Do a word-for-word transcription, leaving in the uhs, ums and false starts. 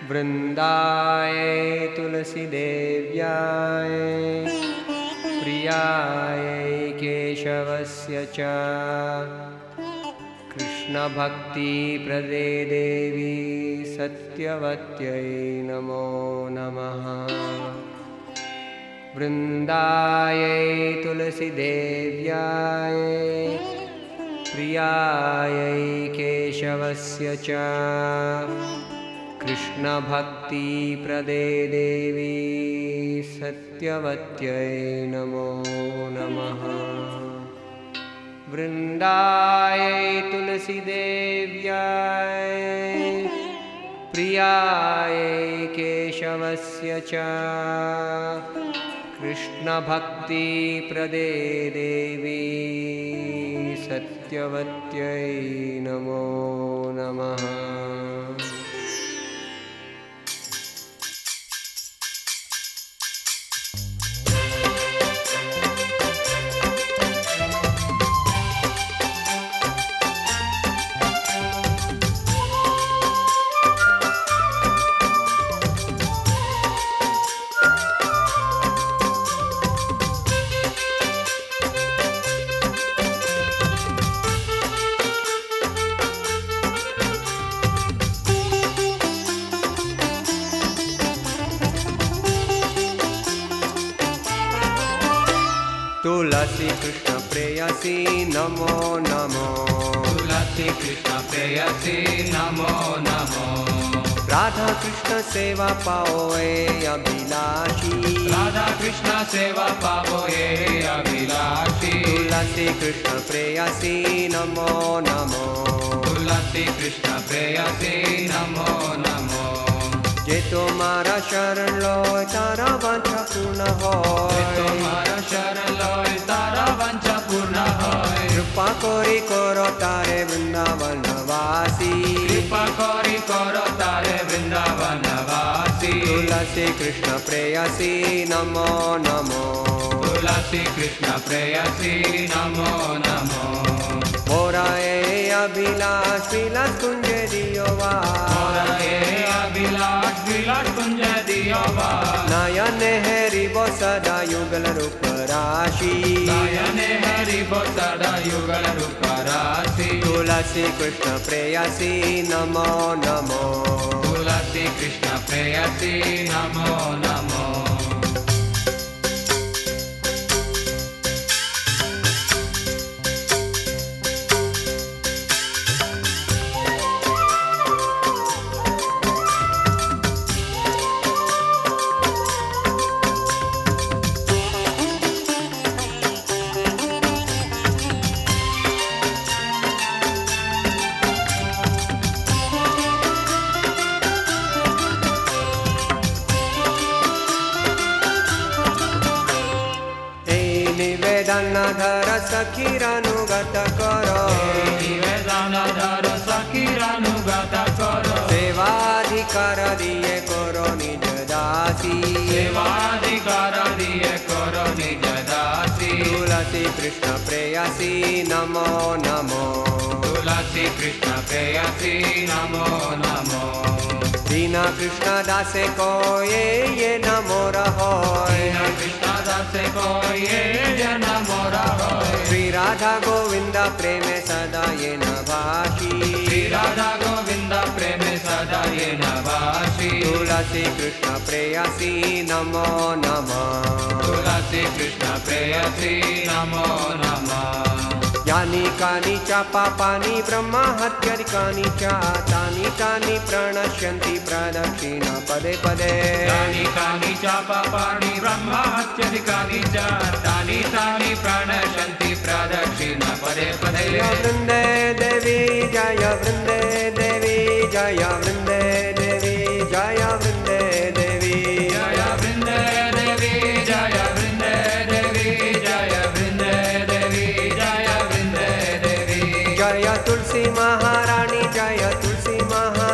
वृन्दाय तुलसी देव्याय प्रियाय केशवस्य च कृष्णभक्तिप्रदे देवी सत्यवत्यै नमो नमः। वृन्दाय तुलसी देव्याय प्रियाय केशवस्य च कृष्णभक्तिप्रदे देवी सत्यवत्यै नमो नमः। वृन्दाय तुलसी देव्याय प्रियाय केशवस्य च कृष्णभक्तिप्रदे देवी सत्यवत्यै नमो नमः। तुलसी कृष्ण प्रेयसी नमो नमो। तुलसी कृष्ण प्रेयसी नमो नमो। राधा कृष्ण सेवा पाओ ए अभिलाषी। राधा कृष्ण सेवा पाओ ए अभिलाषी। तुलसी कृष्ण प्रेयसी नमो नमो। तुलसी कृष्ण प्रेयसी नमो नमो। जे तुम्हारा शरण लोय तारा वांछा पूर्ण होय। तुम्हारा शरण लोय तारा वांछा पूर्ण होय। कृपा कोरी करो तारे वृंदावन वासी। कृपा कोरी करो तारे वृंदावन वासी। तुलसी कृष्ण प्रेयसी नमो नमो। तुलसी कृष्ण प्रेयसी नमो नमो। मोरा ए अभिलाष विलास कुंज दियो वा। मोरा ए अभिलाष विलास कुंज दियो वा। नयन हरिबो सदा युगल रूप राशि। नयन हरिबो सदा युगल रूप राशि। तुलसी कृष्ण प्रेयसी नमो नमो। तुलसी कृष्ण प्रेयसी नमो नमो। निवेदनधर सखीरानुगत करो। निवेदनधर सखीरानुगत करो। सेवाधिकार दिए करो निज दासी। सेवाधिकार दिए करो निज दासी। तुलसी कृष्ण प्रेयसी नमो नमो। तुलसी कृष्ण प्रेयसी नमो नमो। दीना कृष्ण दासे को ये ये नमो रहो। कृष्ण दासे को ये ये नमो रहो। श्री राधा गोविंद प्रेम सदा ये नभाषी। श्री राधा गोविंद प्रेम सदा ये नभाषी। तुलसी कृष्ण प्रेयसी नमो नमः। तुलसी कृष्ण प्रेयसी नमो नमः। यानि कानि च पापानि ब्रह्मा हत्यादिकानि च तानि तानि प्रणश्यन्ति प्रदक्षिण पदे पदे। यानि कानि च पापानि ब्रह्मा हत्यादिकानि च तानि तानि प्रणश्यन्ति प्रदक्षिण पदे पदे। जय वृन्दे देवी जय वृन्दे देवी जय वृन्दे देवी जय वृन्दे देवी जय वृन्दे देवी जय वृन्दे देवी जय वृन्दे देवी जय वृन्दे देवी। जय तुलसी महारानी जय तुलसी महारानी।